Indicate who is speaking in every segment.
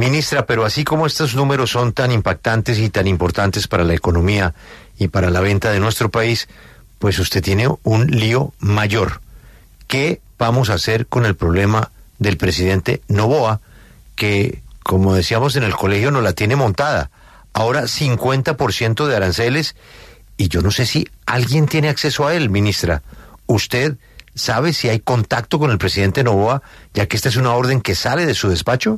Speaker 1: Ministra, pero así como estos números son tan impactantes y tan importantes para la economía y para la venta de nuestro país, pues usted tiene un lío mayor. ¿Qué vamos a hacer con el problema del presidente Noboa, que, como decíamos en el colegio, nos la tiene montada? Ahora 50% de aranceles, y yo no sé si alguien tiene acceso a él, ministra. ¿Usted sabe si hay contacto con el presidente Noboa, ya que esta es una orden que sale de su despacho?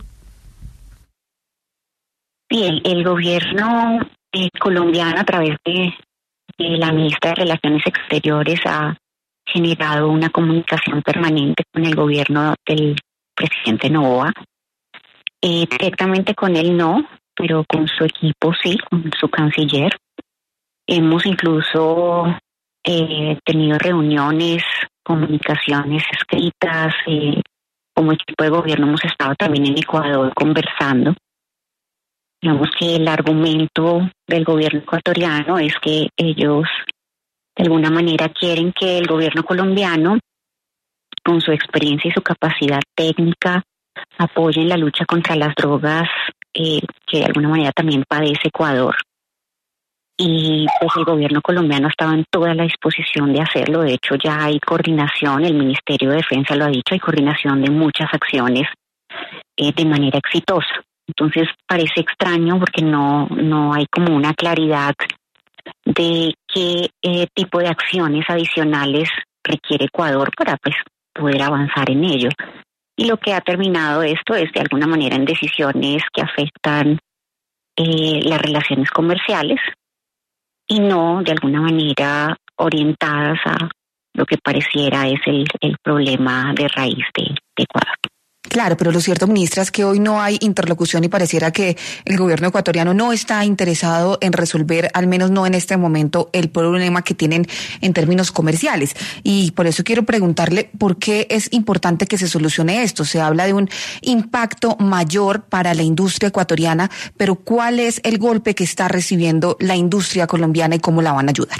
Speaker 2: Sí, el gobierno colombiano, a través de la ministra de Relaciones Exteriores, ha generado una comunicación permanente con el gobierno del presidente Noboa. Directamente con él no, pero con su equipo sí, con su canciller. Hemos incluso tenido reuniones, comunicaciones escritas. Como equipo de gobierno hemos estado también en Ecuador conversando. Digamos que el argumento del gobierno ecuatoriano es que ellos de alguna manera quieren que el gobierno colombiano, con su experiencia y su capacidad técnica, apoye en la lucha contra las drogas que de alguna manera también padece Ecuador. Y pues el gobierno colombiano estaba en toda la disposición de hacerlo. De hecho, ya hay coordinación, el Ministerio de Defensa lo ha dicho, hay coordinación de muchas acciones de manera exitosa. Entonces parece extraño porque no hay como una claridad de qué tipo de acciones adicionales requiere Ecuador para pues poder avanzar en ello. Y lo que ha terminado esto es de alguna manera en decisiones que afectan las relaciones comerciales y no de alguna manera orientadas a lo que pareciera es el problema de raíz de Ecuador.
Speaker 3: Claro, pero lo cierto, ministra, es que hoy no hay interlocución y pareciera que el gobierno ecuatoriano no está interesado en resolver, al menos no en este momento, el problema que tienen en términos comerciales. Y por eso quiero preguntarle por qué es importante que se solucione esto. Se habla de un impacto mayor para la industria ecuatoriana, pero ¿cuál es el golpe que está recibiendo la industria colombiana y cómo la van a ayudar?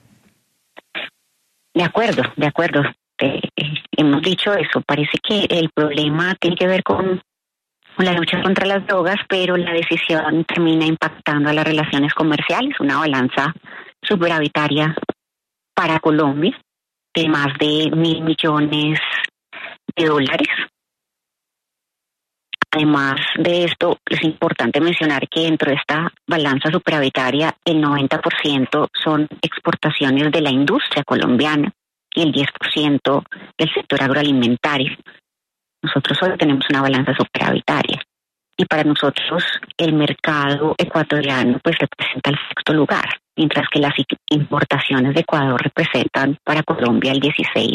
Speaker 2: De acuerdo. Hemos dicho eso, parece que el problema tiene que ver con la lucha contra las drogas, pero la decisión termina impactando a las relaciones comerciales, una balanza superavitaria para Colombia de más de $1.000 millones. Además de esto, es importante mencionar que dentro de esta balanza superavitaria, el 90% son exportaciones de la industria colombiana y el 10% del sector agroalimentario. Nosotros hoy tenemos una balanza superavitaria y para nosotros el mercado ecuatoriano pues representa el sexto lugar, mientras que las importaciones de Ecuador representan para Colombia el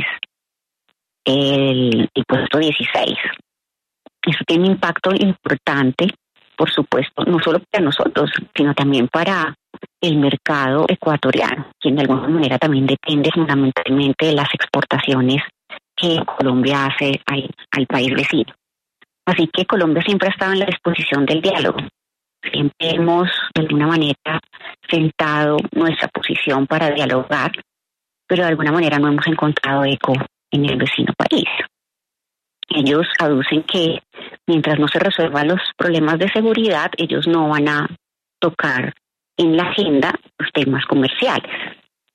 Speaker 2: puesto 16. Eso tiene un impacto importante, por supuesto, no solo para nosotros, sino también para el mercado ecuatoriano, quien de alguna manera también depende fundamentalmente de las exportaciones que Colombia hace al país vecino. Así que Colombia siempre ha estado en la disposición del diálogo. Siempre hemos, de alguna manera, sentado nuestra posición para dialogar, pero de alguna manera no hemos encontrado eco en el vecino país. Ellos aducen que mientras no se resuelvan los problemas de seguridad, ellos no van a tocar en la agenda los temas comerciales.